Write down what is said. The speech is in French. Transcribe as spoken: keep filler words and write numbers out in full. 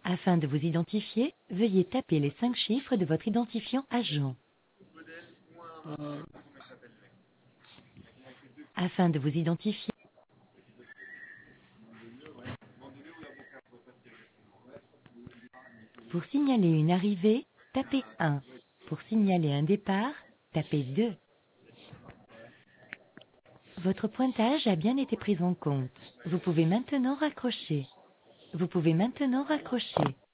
Afin de vous identifier, veuillez taper les cinq chiffres de votre identifiant agent. Euh, Afin de vous identifier, pour signaler une arrivée, tapez un. Pour signaler un départ, tapez deux. Votre pointage a bien été pris en compte. Vous pouvez maintenant raccrocher. Vous pouvez maintenant raccrocher.